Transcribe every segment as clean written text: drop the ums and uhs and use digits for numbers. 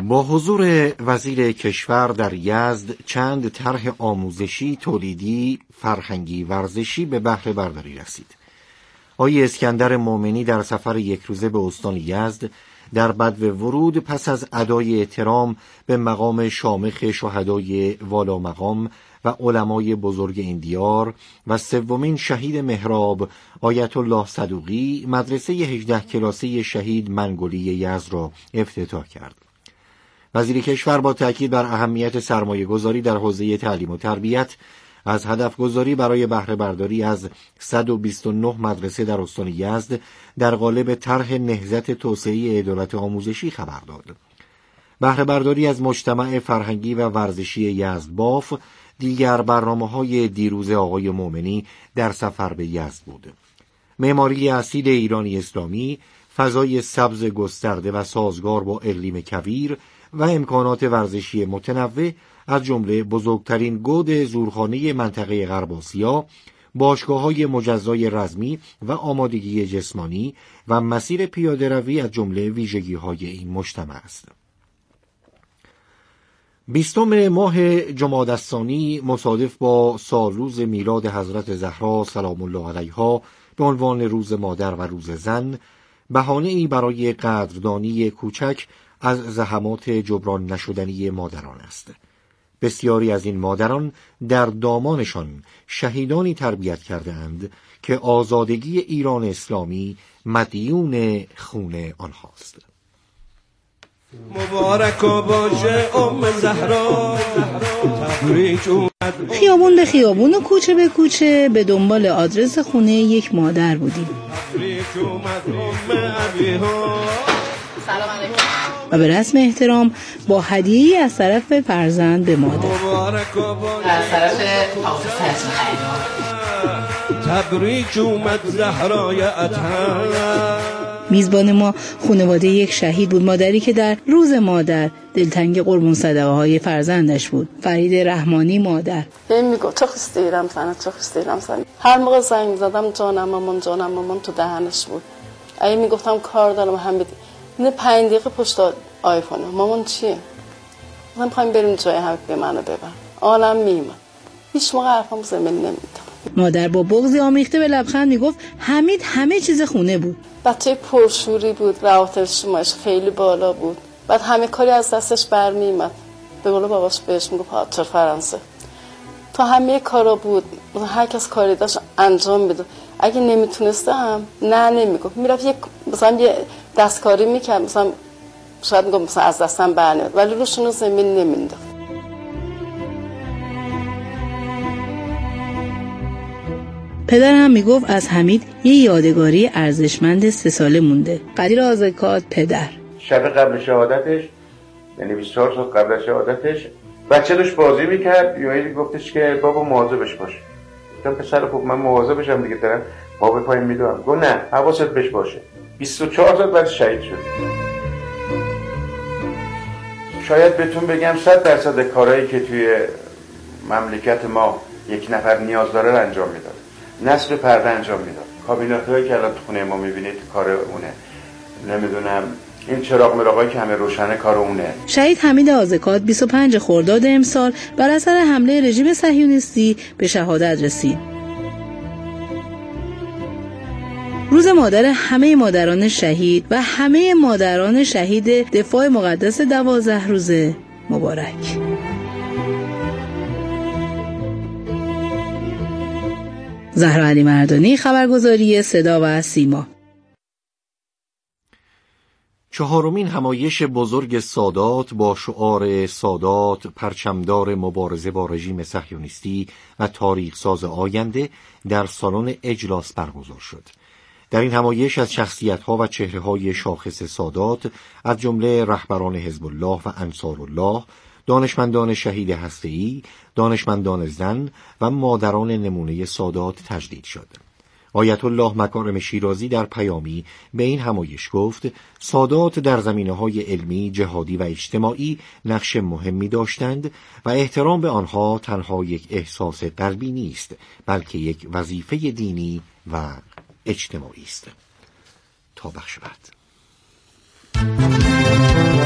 با حضور وزیر کشور در یزد چند طرح آموزشی، تولیدی، فرهنگی، ورزشی به بهره برداری رسید. آقای اسکندر مومنی در سفر یک روزه به استان یزد در بدو ورود پس از ادای احترام به مقام شامخ شهدای والا مقام و علمای بزرگ این دیار و سومین شهید محراب آیت الله صدوقی مدرسه 18 کلاسه شهید منگلی یزد را افتتاح کرد. وزیر کشور با تأکید بر اهمیت سرمایه گذاری در حوزه تعلیم و تربیت از هدف گذاری برای بهره برداری از 129 مدرسه در استان یزد در قالب طرح نهضت توسعه عدالت آموزشی خبر داد. بهره برداری از مجتمع فرهنگی و ورزشی یزدباف دیگر برنامه‌های دیروز آقای مومنی در سفر به یزد بود. معماری اصیل ایرانی اسلامی، فضای سبز گسترده و سازگار با اقلیم کویر و امکانات ورزشی متنوع از جمله بزرگترین گود زورخانه منطقه غرب آسیا، باشگاه‌های مجزای رزمی و آمادگی جسمانی و مسیر پیاده‌روی از جمله ویژگی‌های این مجتمع است. 20 ماه جمادی الثانی مصادف با سالروز میلاد حضرت زهرا سلام الله علیها به عنوان روز مادر و روز زن، بهانه‌ای برای قدردانی کوچک از زحمات جبران نشدنی مادران است. بسیاری از این مادران در دامانشان شهیدانی تربیت کرده اند که آزادگی ایران اسلامی مدیون خون آنهاست. مبارک باشه ام زهرا، تبریک اومد. خیابون به خیابون و کوچه به کوچه به دنبال آدرس خونه یک مادر بودیم. تبریک اومد ام ابیها. سلام علیکم. و به رسم احترام با هدیه‌ای از طرف فرزند به مادر. مبارک باشه از طرف آفیس تبریک اومد زهرای اطهر. میزبان ما خانواده یک شهید بود، مادری که در روز مادر دلتنگ قربون صدقه های فرزندش بود. فرید رحمانی مادر میگو çok isterim sana. هر موقع زنگ زدم جانم مامان تو دهنش بود. اگه میگفتم کار دارم هم بده. نه 5 دقیقه پشت آیفونه. مامان چیه؟ من میخوایم بریم جای هم به منو ببر. عالم میومد. هیچ موقع حرفم زمین نمیداد. مادر با بغضی آمیخته به لبخند میگفت حمید همه چیز خونه بود. بچه پرشوری بود، روابط اجتماعیش خیلی بالا بود. بعد همه کاری از دستش برمیومد. به قول باباش بهش میگفت پاتر فرانسه. تا همه کارا بود، مثلا هر کس کاری داشت انجام میداد. اگه نمیتونستم نه نمیگفت. میرفت مثلا یه دستکاری میکرد، مثلا شاید میگم مثلا از دستم برنمیاد، ولی روشون رو زمین نمینداخت. پدرم میگفت از حمید یه یادگاری ارزشمند 3 ساله مونده. قدیر آزکات پدر شب قبل شهادتش، یعنی 24 ساعت قبل شهادتش، بچه داشت بازی میکرد. یایی گفتش که بابا مواظبش باش. گفتم پسر خوب من مواظبشم دیگه، دارم پا به پای میدوام. گفت نه حواست بهش باشه. 24 ساعت بعد شهید شد. شاید بهتون بگم 100% کارهایی که توی مملکت ما یک نفر نیاز داره رو انجام میداد. نصب پرده انجام میداد. کابینت‌هایی که الان تو خونه ما میبینید کار اونه. نمیدونم این چراغ مراغایی که همه روشنه کار اونه. شهید حمید آزکات 25 خرداد امسال بر اثر حمله رژیم صهیونیستی به شهادت رسید. روز مادر همه مادران شهید و همه مادران شهید دفاع مقدس 12 روزه مبارک. زهرا علی مردانی، خبرگزاری صدا و سیما. 4مین همایش بزرگ سادات با شعار سادات پرچمدار مبارزه با رژیم صهیونیستی و تاریخ ساز آینده در سالن اجلاس برگزار شد. در این همایش از شخصیت‌ها و چهره‌های شاخص سادات از جمله رهبران حزب الله و انصارالله، دانشمندان شهید هسته‌ای، دانشمندان زن و مادران نمونه سادات تجدید شد. آیت الله مکارم شیرازی در پیامی به این همایش گفت سادات در زمینه‌های علمی، جهادی و اجتماعی نقش مهمی داشتند و احترام به آنها تنها یک احساس قلبی نیست، بلکه یک وظیفه دینی و اجتماعی است. تا بخش بعد.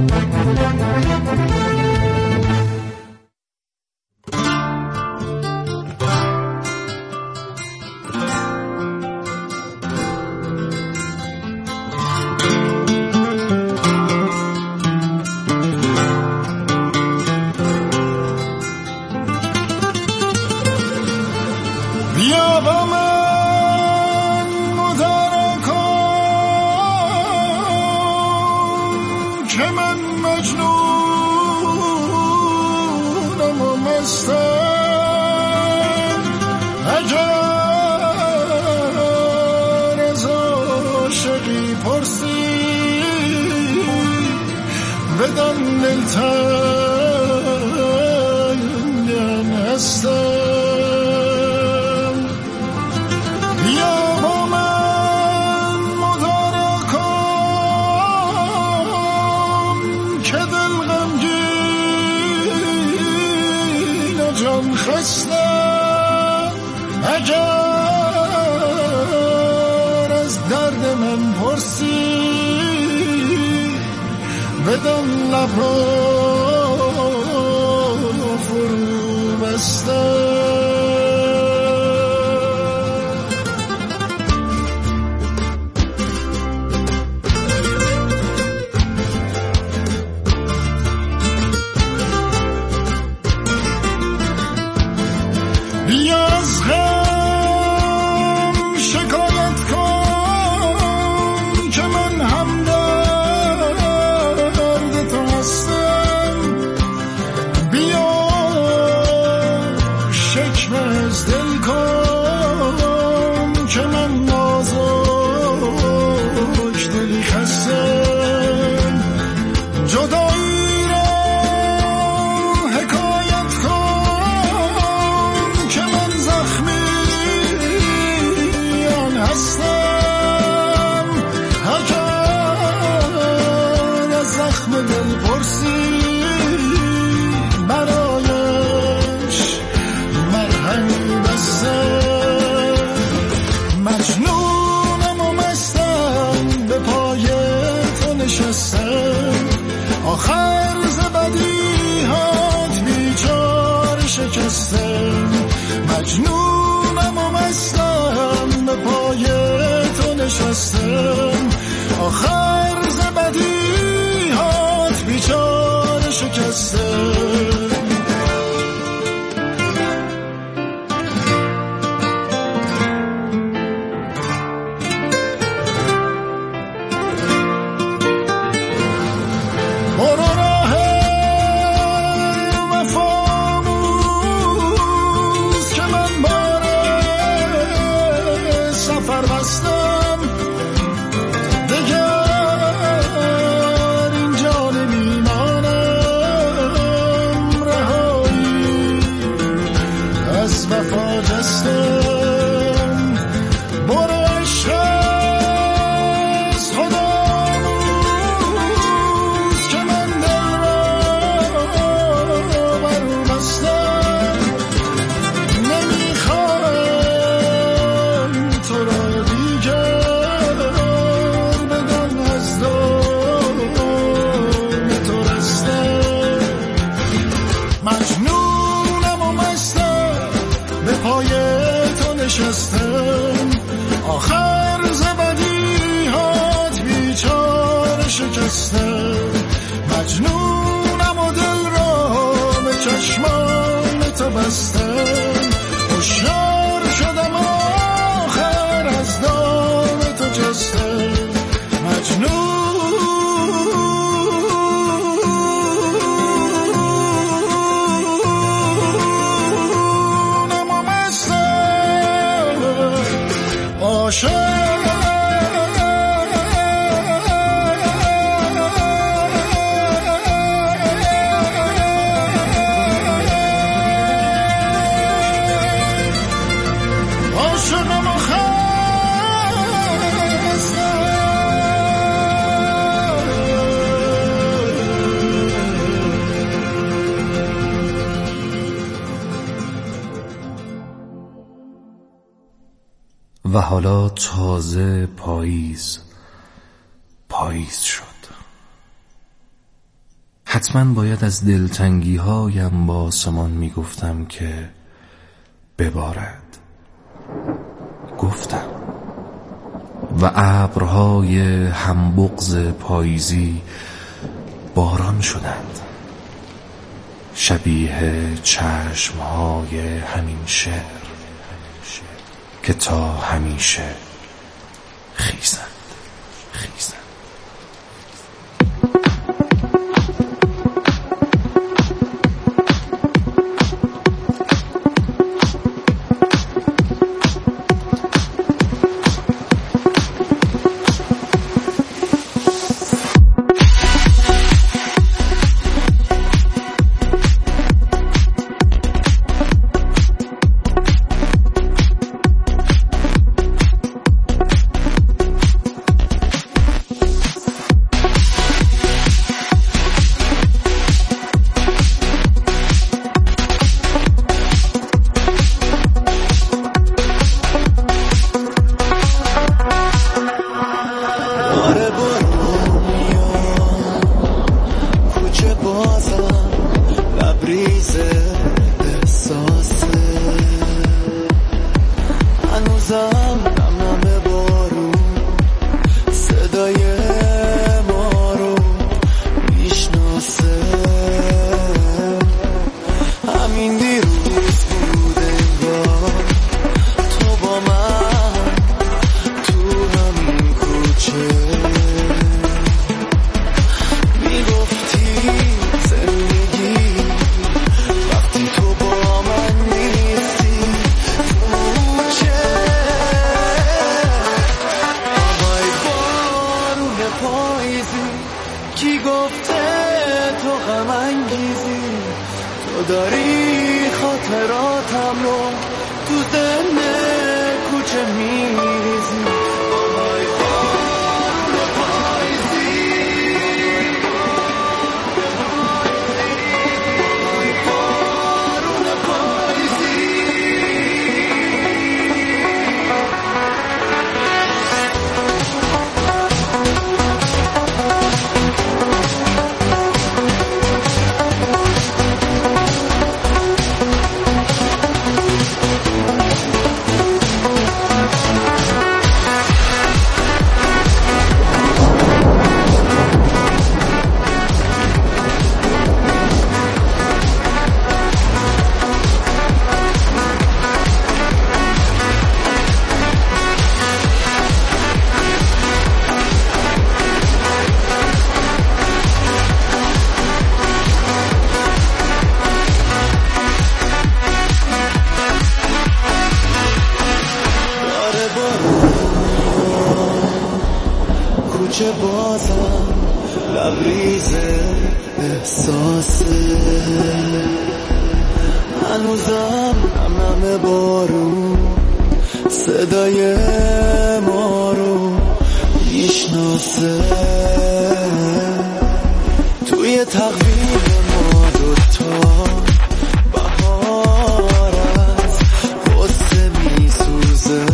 و حالا تازه پاییز شد. حتما باید از دلتنگی هایم با آسمان میگفتم که ببارد. گفتم و ابرهای همبغض پاییزی باران شدند، شبیه چشمهای همین شعر که تا همیشه خیزند. داری خاطراتم رو تو ذهن کوچه میریزی. کوچه بازم لبریز احساسه، هنوزم همه بارون صدای ما رو میشناسه. توی تقویم ما دوتا بهار از غصه میسوزه.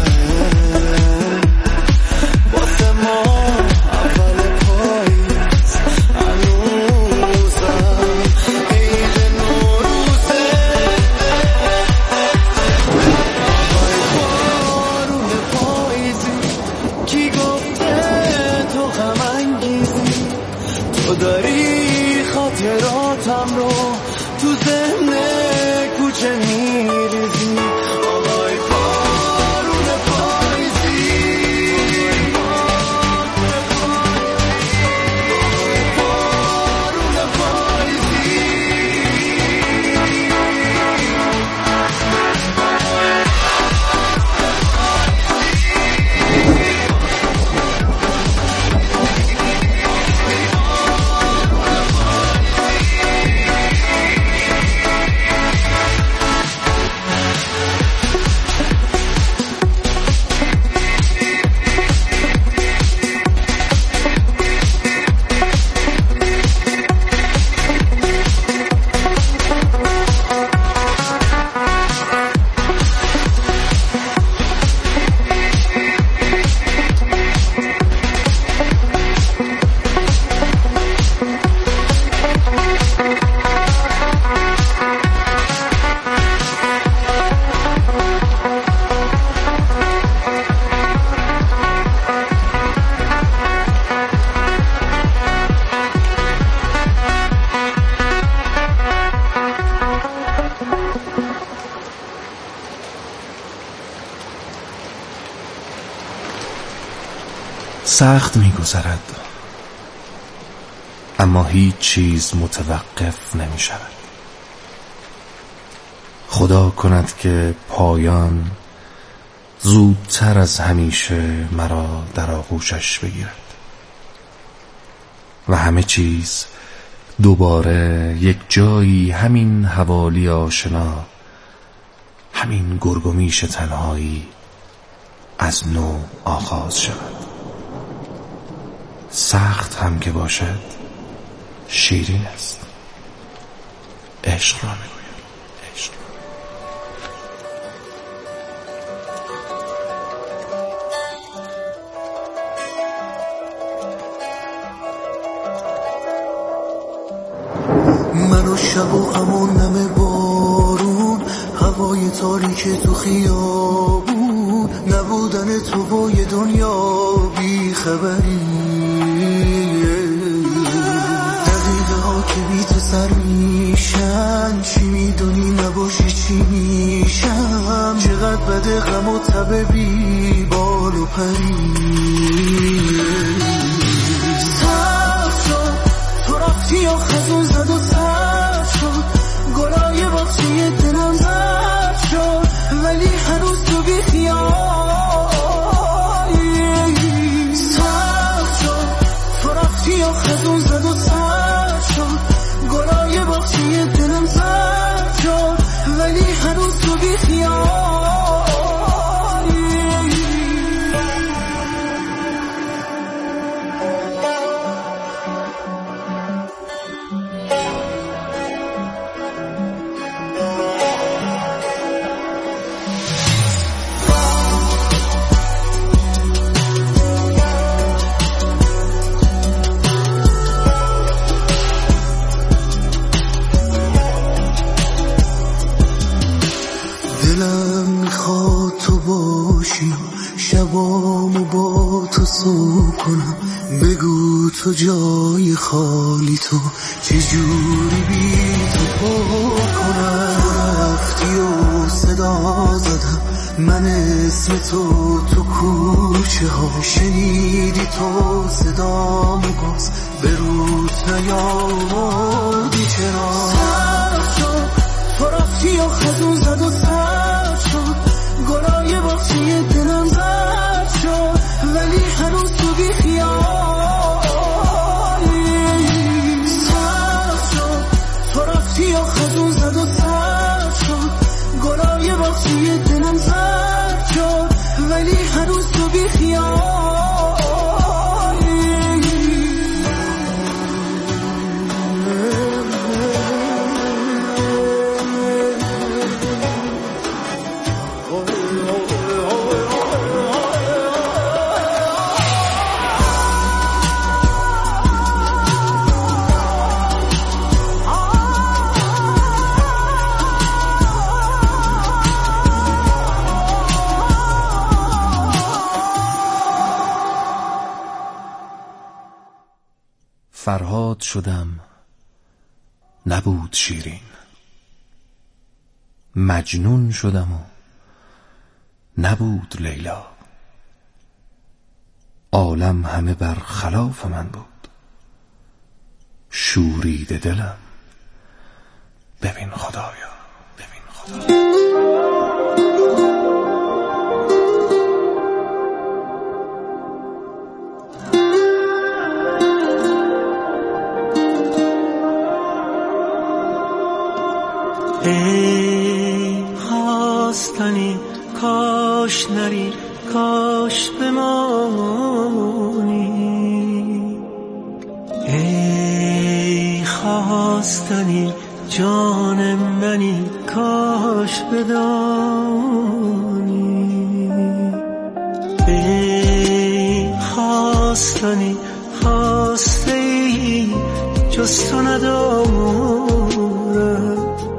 داری خاطراتم رو تو ذهن کوچه میریزی. آهای بارون پاییزی، بارون پاییزی. سخت می‌گذرد، اما هیچ چیز متوقف نمی‌شود. خدا کند که پایان زودتر از همیشه مرا در آغوشش بگیرد و همه چیز دوباره یک جایی، همین حوالی آشنا، همین گرگ و میش تنهایی از نو آغاز شود. سخت هم که باشد شیرین است. عشق را میگویم، عشق را. من و شب و غم و نم بارون، هوای تاریک تو خیابون، نبودن تو و یه دنیا بی خبری، دقیقه ها که بی تو سر میشن، چی میدونی نباشی چی میشم، چقدر بده غم و تب بی بال و پری. تو رفتی و خزون زد و سر شد، گلای باغچه دلم زد شد، ولی هنوز تو بی خیالی. سخت شد تو رفتی و خزون زد و سر شد، گلای باغچه دلم زد شد، ولی هنوز تو بی خیالی. دلم میخواد تو باشی، شبامو با تو سو کنم، بگو تو جای خالی تو چجوری بی تو پر کنم. رفتی و صدا زدم من اسم تو کوچه ها، شنیدی تو صدامو باز به روت نیامدی چرا. سر شد تو رفتی و خزون زد و سر شد، گلای باغچه دلم زد شد، ولی هنوز تو بی خیالی. سر شد تو رفتی و خزون زد و سر شد، گلای باغچه دلم زد شد، ولی هنوز تو بی خیالی. فرهاد شدم نبود شیرین، مجنون شدم و نبود لیلا. عالم همه بر خلاف من بود، شورید دلم ببین خدایا، ببین خدایا. ای خواستنی کاش نری، کاش بمانی. ای خواستنی جان منی، کاش بدانی. ای خواستنی خواسته ای جز تو ندارم،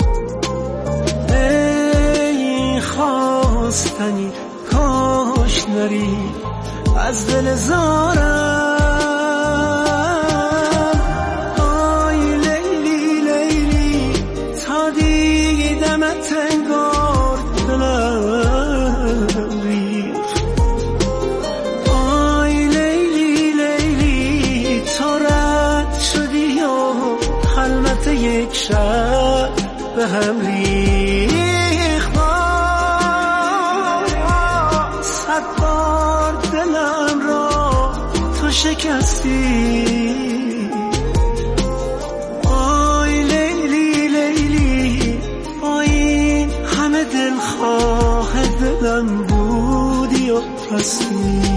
خواستنی کاش نری از دل زارم. آی لیلی لیلی تا دیدمت انگار دلم ریخت. آی لیلی شب به هم ریخت. صد بار دلم را تو شکستی. آی لیلی لیلی، با این همه دلخواه دلم بودی و رستی.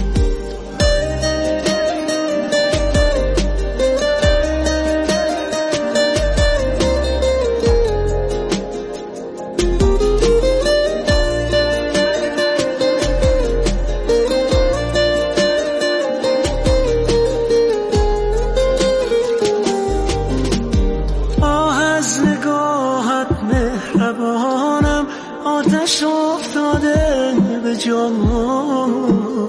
آتش افتاده به جانم،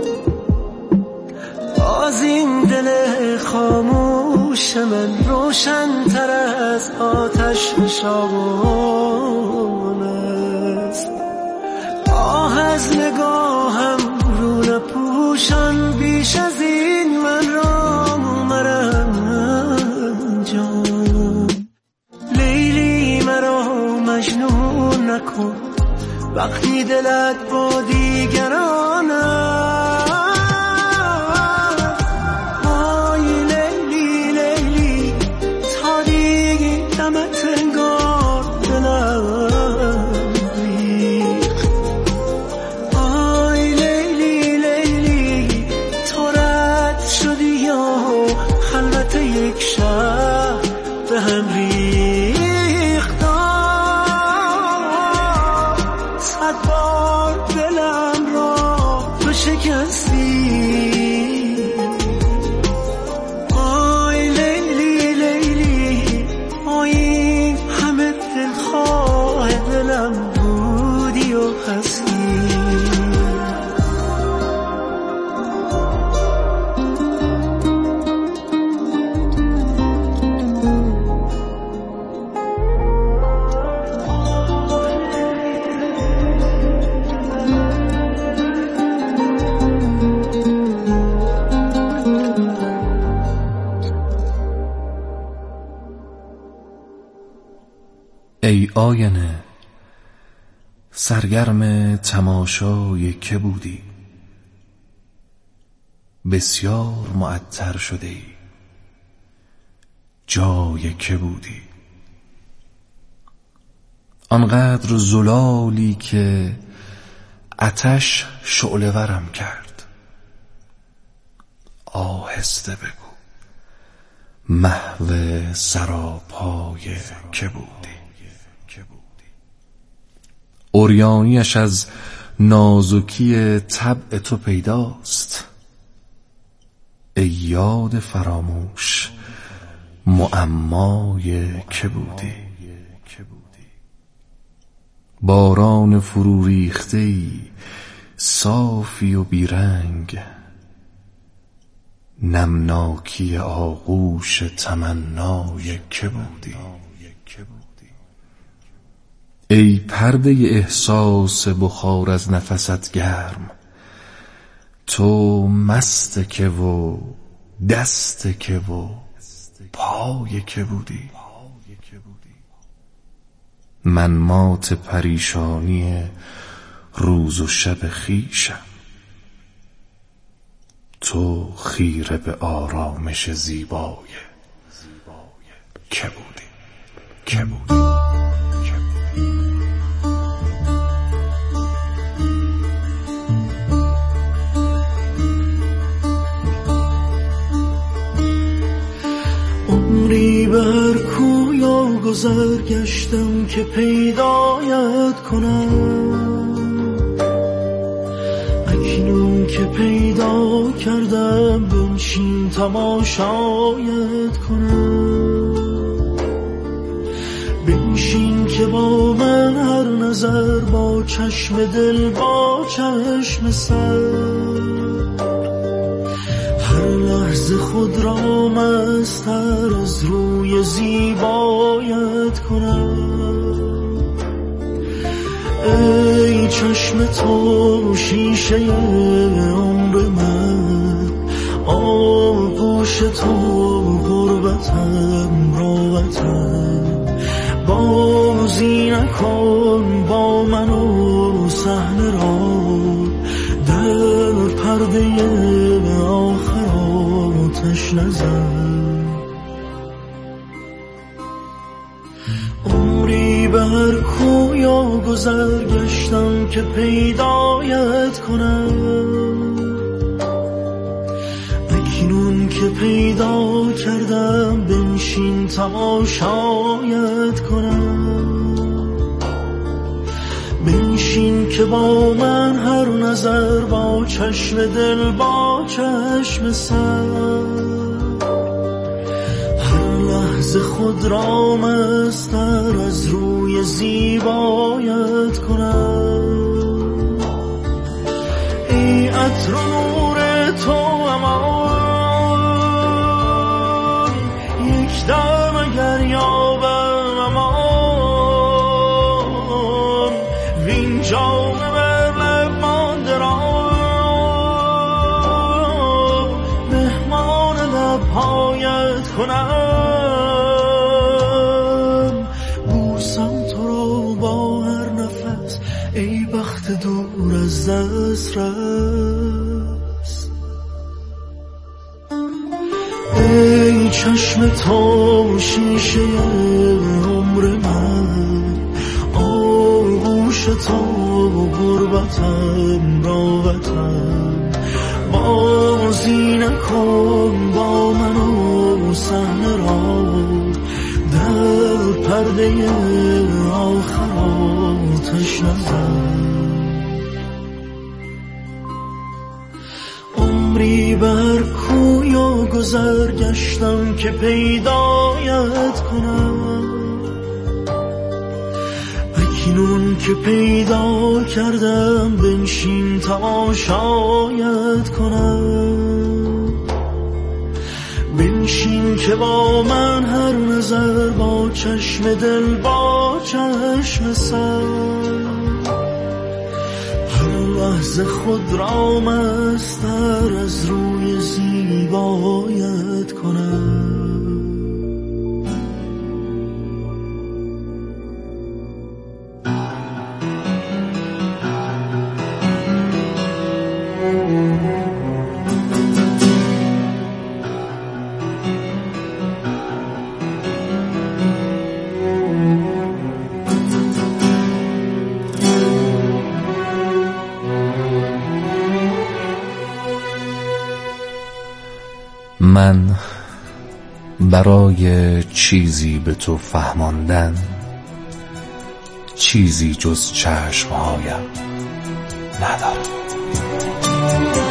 باز این دل خاموش من روشن تر از آتش شبان است. آه از نگاهم رو نپوشان، بیش از این من را مرنجان. لیلی مرا مجنون نکن وقتی دلت با دیگران است. آی لیلی لیلی، تا دیدمت انگار دلم ریخت. آی لیلی لیلی، تو رد شدی یا خلوت یک شب به هم ریخت. صد بار دلم را تو شکستی. آی لیلی لیلی، آی این همه دلخواه دلم بودی و هستی. ای آینه، سرگرم تماشای که بودی؟ بسیار معطر شده ای، جای که بودی؟ آنقدر زلالی که آتش شعله ورم کرد. آهسته بگو محو سراپای که بودی؟ عریانیش از نازکی طبع تو پیداست. ای یاد فراموش، معمای که بودی؟ باران فرو ریخته‌ای، صافی و بیرنگ، نمناکی آغوش تمنای که بودی؟ ای پرده احساس بخار از نفست گرم، تو مست که و دست که و پای که بودی؟ من مات پریشانی روز و شب خویشم، تو خیره به آرامش زیبای که بودی؟ عمری بر کویا گذر گشتم که پیدایت کنم. اکنون که پیدا کردم بنشین تماشایت کنم. بنشین که با من هر نظر، با چشم دل با چشم سر، هر لحظه خود را مستر از روی زیبایت کنم. ای چشم تو شیشه عمر من، آغوش تو غربتم راحتم. بازی نکن با من و صحنه را، در پرده آخر آتش نزن. عمری بر کویا گذر گشتم که پیدایت کنم، اکنون که پیدا کردم بنشین تماشایت کنم. بنشین که با من هر نظر با چشم دل با چشم سر، هر لحظه خود را مستر از روی زیبایت کنم. ای عطر و نور تو امان، یک دم اگر یابم امان، وین جام بر لب مانده را مهمان لبهایت کنم. بوسم تو را با هر نفس، ای بخت دور از دسترس. ای چشم تو شیشه عمر من، آغوش تو غربتم راحتم. بازی نکن با من و صحنه را، در پرده آخر آتش نزن. عمری بر کویا گذر گشتم که پیدایت کنم، اکنون که پیدا کردم بنشین تماشایت کنم. بنشین که با من هر نظر با چشم دل با چشم سر، هر لحظه خود را مستر از روی زیبایت کنم. من برای چیزی به تو فهماندن چیزی جز چشمهایم ندارم.